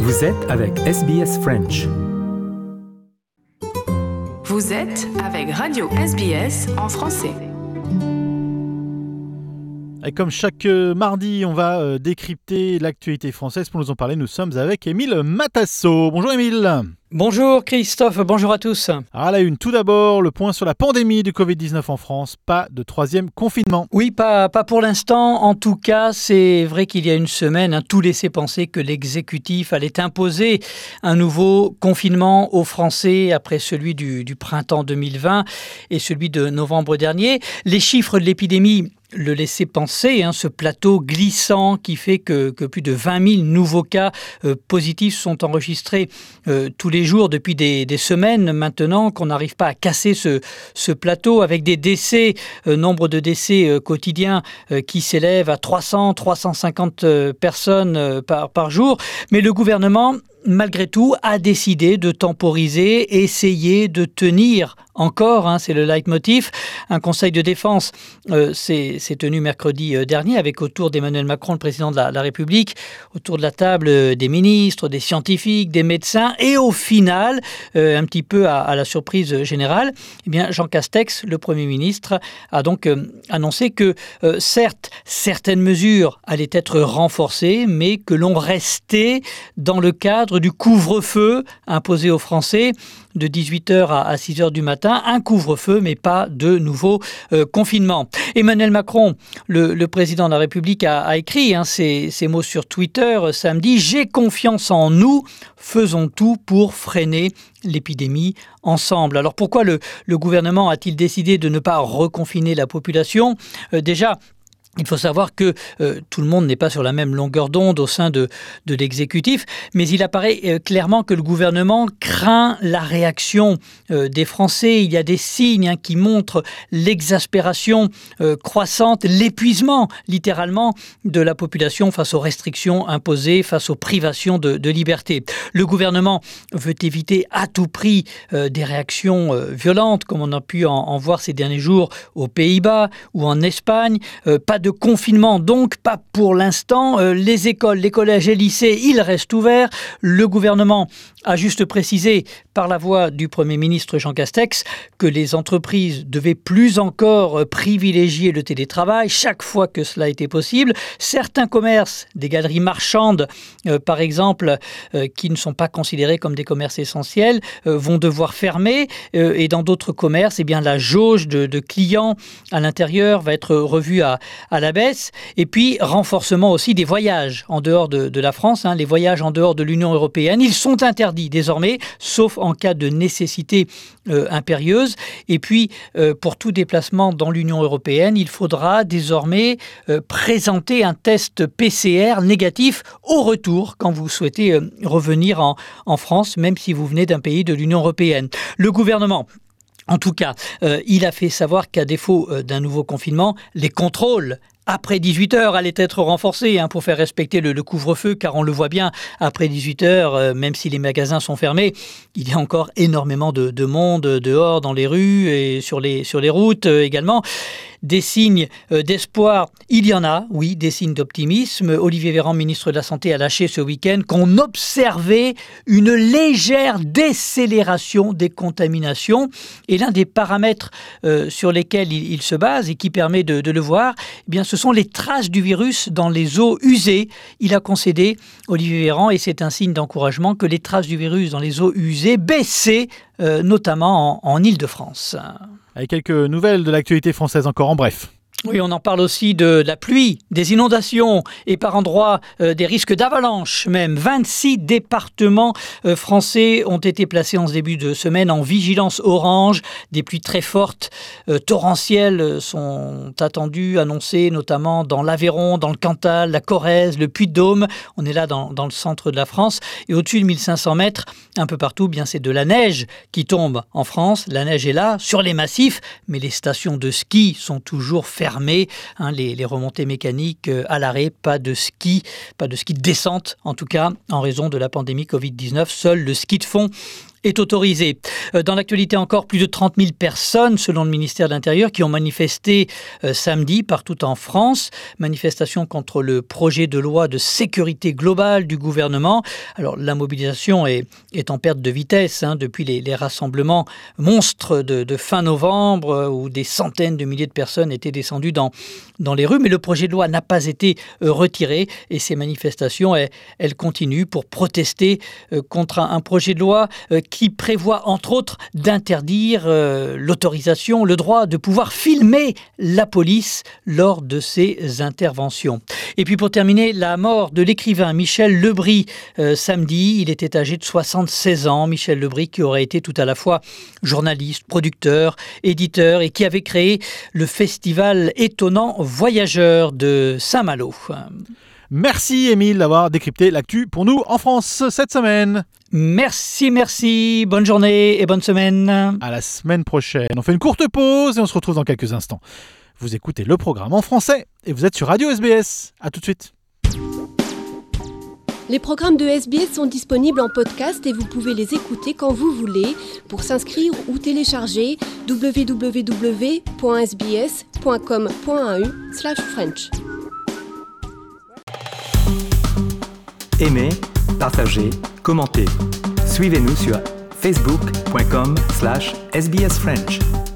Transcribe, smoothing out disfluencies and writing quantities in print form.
Vous êtes avec SBS French. Vous êtes avec Radio SBS en français. Et comme chaque mardi, on va décrypter l'actualité française. Pour nous en parler, nous sommes avec Émile Matasso. Bonjour Émile. Bonjour Christophe, bonjour à tous. À la une, tout d'abord, le point sur la pandémie du Covid-19 en France. Pas de troisième confinement. Oui, pas pour l'instant. En tout cas, c'est vrai qu'il y a une semaine, tout laissait penser que l'exécutif allait imposer un nouveau confinement aux Français après celui du printemps 2020 et celui de novembre dernier. Les chiffres de l'épidémie le laissaient penser, ce plateau glissant qui fait que plus de 20 000 nouveaux cas positifs sont enregistrés tous les jours depuis des semaines maintenant, qu'on n'arrive pas à casser ce plateau avec des décès, nombre de décès quotidiens qui s'élèvent à 300-350 personnes par jour. Mais le gouvernement, malgré tout, a décidé de temporiser, essayer de tenir encore, c'est le leitmotiv. Un conseil de défense s'est tenu mercredi dernier avec autour d'Emmanuel Macron, le président de la République, autour de la table des ministres, des scientifiques, des médecins et au final, un petit peu à la surprise générale, Jean Castex, le Premier ministre, a donc annoncé que certes, certaines mesures allaient être renforcées, mais que l'on restait dans le cadre du couvre-feu imposé aux Français de 18h à 6h du matin, un couvre-feu mais pas de nouveau confinement. Emmanuel Macron, le président de la République, a écrit ces mots sur Twitter samedi: « J'ai confiance en nous, faisons tout pour freiner l'épidémie ensemble ». Alors pourquoi le gouvernement a-t-il décidé de ne pas reconfiner la population ? Déjà, il faut savoir que tout le monde n'est pas sur la même longueur d'onde au sein de l'exécutif, mais il apparaît clairement que le gouvernement craint la réaction des Français. Il y a des signes qui montrent l'exaspération croissante, l'épuisement littéralement de la population face aux restrictions imposées, face aux privations de liberté. Le gouvernement veut éviter à tout prix des réactions violentes, comme on a pu en voir ces derniers jours aux Pays-Bas ou en Espagne. Pas de confinement, donc pas pour l'instant. Les écoles, les collèges et lycées, ils restent ouverts. Le gouvernement a juste précisé par la voix du Premier ministre Jean Castex que les entreprises devaient plus encore privilégier le télétravail chaque fois que cela était possible. Certains commerces, des galeries marchandes par exemple, qui ne sont pas considérés comme des commerces essentiels, vont devoir fermer et dans d'autres commerces, la jauge de clients à l'intérieur va être revue à la baisse. Et puis, renforcement aussi des voyages en dehors de la France. Les voyages en dehors de l'Union européenne, ils sont interdits désormais, sauf en cas de nécessité impérieuse. Et puis, pour tout déplacement dans l'Union européenne, il faudra désormais présenter un test PCR négatif au retour quand vous souhaitez revenir en France, même si vous venez d'un pays de l'Union européenne. Le gouvernement, en tout cas, il a fait savoir qu'à défaut d'un nouveau confinement, les contrôles après 18h allaient être renforcés pour faire respecter le couvre-feu, car on le voit bien, après 18h, même si les magasins sont fermés, il y a encore énormément de monde dehors, dans les rues et sur les routes également. Des signes d'espoir, il y en a, oui, des signes d'optimisme. Olivier Véran, ministre de la Santé, a lâché ce week-end qu'on observait une légère décélération des contaminations. Et l'un des paramètres sur lesquels il se base et qui permet de le voir, ce sont les traces du virus dans les eaux usées. Il a concédé, Olivier Véran, et c'est un signe d'encouragement, que les traces du virus dans les eaux usées baissaient, notamment en Île-de-France. Avec quelques nouvelles de l'actualité française encore en bref. Oui, on en parle aussi de la pluie, des inondations et par endroits des risques d'avalanche même. 26 départements français ont été placés en ce début de semaine en vigilance orange. Des pluies très fortes, torrentielles sont attendues, annoncées notamment dans l'Aveyron, dans le Cantal, la Corrèze, le Puy-de-Dôme. On est là dans le centre de la France. Et au-dessus de 1500 mètres, un peu partout, c'est de la neige qui tombe en France. La neige est là, sur les massifs, mais les stations de ski sont toujours fermées. Les remontées mécaniques à l'arrêt, pas de ski de descente en tout cas, en raison de la pandémie Covid-19. Seul le ski de fond est autorisé. Dans l'actualité encore, plus de 30 000 personnes, selon le ministère de l'Intérieur, qui ont manifesté samedi partout en France. Manifestation contre le projet de loi de sécurité globale du gouvernement. Alors la mobilisation est en perte de vitesse depuis les rassemblements monstres de fin novembre où des centaines de milliers de personnes étaient descendues dans les rues. Mais le projet de loi n'a pas été retiré et ces manifestations, elles continuent pour protester contre un projet de loi qui prévoit entre autres d'interdire l'autorisation, le droit de pouvoir filmer la police lors de ses interventions. Et puis pour terminer, la mort de l'écrivain Michel Lebris samedi. Il était âgé de 76 ans. Michel Lebris qui aurait été tout à la fois journaliste, producteur, éditeur et qui avait créé le festival étonnant Voyageurs de Saint-Malo. Merci Émile d'avoir décrypté l'actu pour nous en France cette semaine. Merci. Bonne journée et bonne semaine. À la semaine prochaine. On fait une courte pause et on se retrouve dans quelques instants. Vous écoutez le programme en français et vous êtes sur Radio SBS. À tout de suite. Les programmes de SBS sont disponibles en podcast et vous pouvez les écouter quand vous voulez. Pour s'inscrire ou télécharger, www.sbs.com.au/French. Aimez, partagez, commentez. Suivez-nous sur facebook.com/sbsfrench.